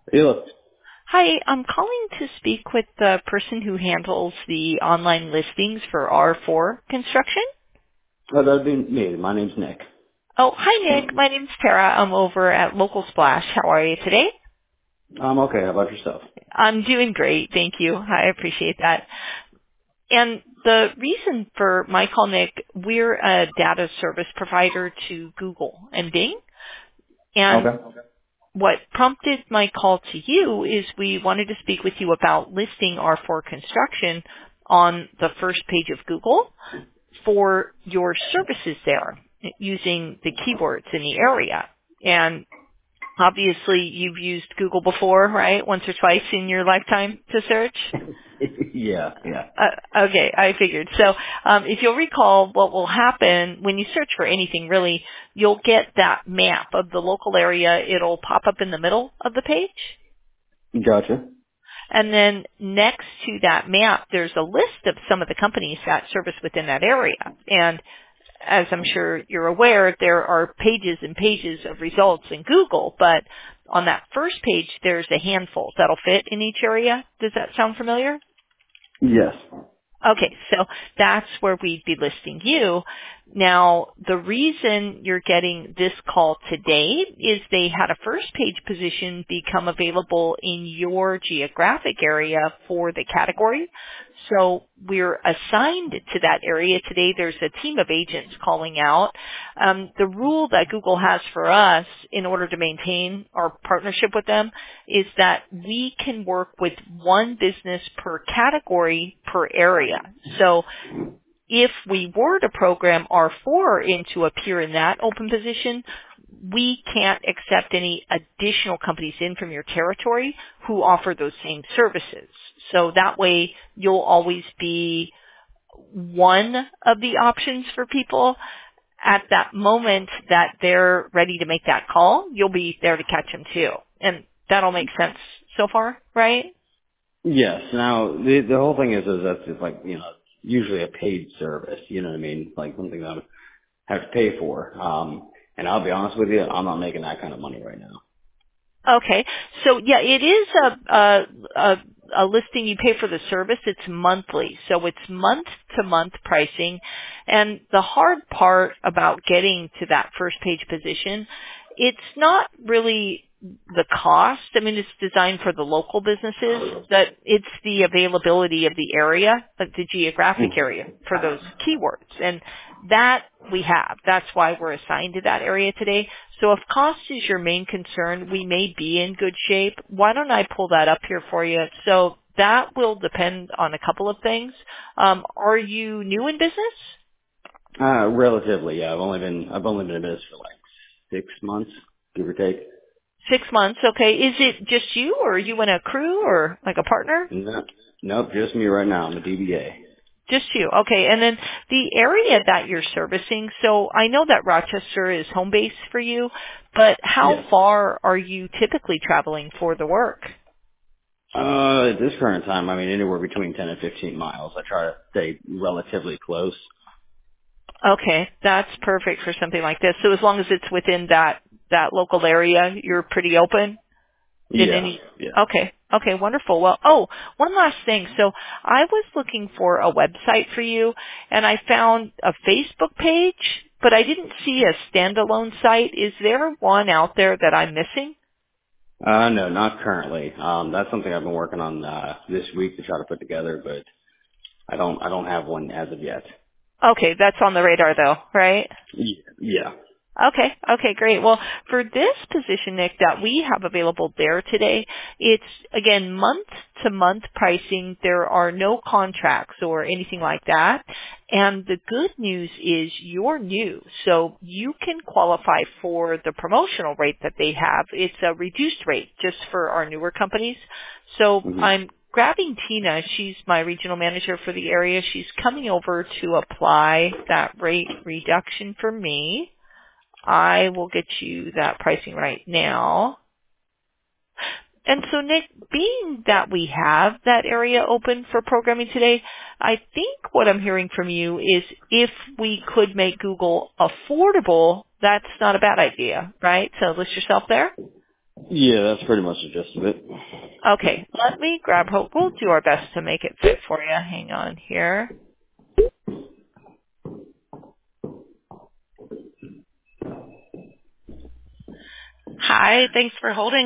Hey, look. Hi, I'm calling to speak with the person who handles the online listings for R4 construction. Oh, that'd be me. My name's Nick. Oh, hi Nick. My name's Tara. I'm over at Local Splash. How are you today? I'm okay. How about yourself? I'm doing great. Thank you. I appreciate that. And the reason for my call, Nick, we're a data service provider to Google and Bing. And Okay. what prompted my call to you is we wanted to speak with you about listing R4 construction on the first page of Google for your services there using the keywords in the area. And obviously you've used Google before, right? Once or twice in your lifetime to search? Yeah. Okay, I figured. So if you'll recall, what will happen when you search for anything really, you'll get that map of the local area. It'll pop up in the middle of the page. Gotcha. And then next to that map, there's a list of some of the companies that service within that area. And as I'm sure you're aware, there are pages and pages of results in Google, but on that first page, there's a handful that'll fit in each area. Does that sound familiar? Yes. Okay, so that's where we'd be listing you. Now, the reason you're getting this call today is they had a first page position become available in your geographic area for the category. So we're assigned to that area today. There's a team of agents calling out. The rule that Google has for us in order to maintain our partnership with them is that we can work with one business per category per area. So if we were to program R4 into appear in that open position, we can't accept any additional companies in from your territory who offer those same services. So that way you'll always be one of the options for people. At that moment that they're ready to make that call, you'll be there to catch them too. And that'll make sense so far, right? Yes. Now, the whole thing is that's just like, usually a paid service. You know what I mean? Like something that I have to pay for. And I'll be honest with you, I'm not making that kind of money right now. Okay. So yeah, it is a listing you pay for the service. It's monthly. So it's month to month pricing. And the hard part about getting to that first page position, it's not really the cost. I mean, it's designed for the local businesses, but it's the availability of the area, like the geographic Mm. area for those keywords. And that we have. That's why we're assigned to that area today. So if cost is your main concern, we may be in good shape. Why don't I pull that up here for you? So that will depend on a couple of things. Are you new in business? Relatively, yeah. I've only been in business for like 6 months, give or take. 6 months, okay. Is it just you or are you in a crew or like a partner? No, nope, just me right now. I'm a DBA. Just you. Okay. And then the area that you're servicing, so I know that Rochester is home base for you, but how Yes. far are you typically traveling for the work? At this current time, I mean, anywhere between 10 and 15 miles. I try to stay relatively close. Okay, that's perfect for something like this. So as long as it's within that local area, you're pretty open in Yeah, any. yeah. Okay, wonderful. Well, one last thing. So I was looking for a website for you, and I found a Facebook page, but I didn't see a standalone site. Is there one out there that I'm missing? No, not currently. That's something I've been working on, this week to try to put together, but I don't have one as of yet. Okay, that's on the radar though, right? Yeah. Okay, great. Well, for this position, Nick, that we have available there today, it's again month to month pricing. There are no contracts or anything like that. And the good news is you're new, so you can qualify for the promotional rate that they have. It's a reduced rate just for our newer companies. So hmm I'm grabbing Tina. She's my regional manager for the area. She's coming over to apply that rate reduction for me. I will get you that pricing right now. And so Nick, being that we have that area open for programming today, I think what I'm hearing from you is if we could make Google affordable, that's not a bad idea, right? So list yourself there. Yeah, that's pretty much the gist of it. Okay, let me grab Hope. We'll do our best to make it fit for you. Hang on here. Hi, thanks for holding.